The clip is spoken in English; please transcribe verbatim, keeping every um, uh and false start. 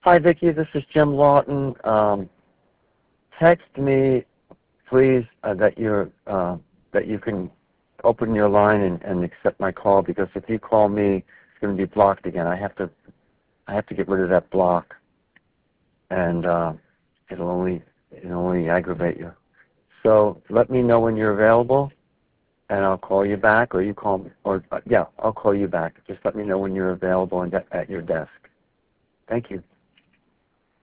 Hi, Vicki. This is Jim Lawton. Um, text me, please, uh, that you're uh, that you can open your line and, and accept my call, because if you call me, it's going to be blocked again. I have to I have to get rid of that block, and uh, it'll only it'll only aggravate you. So let me know when you're available, and I'll call you back, or you call me, or uh, yeah, I'll call you back. Just let me know when you're available and at your desk. Thank you.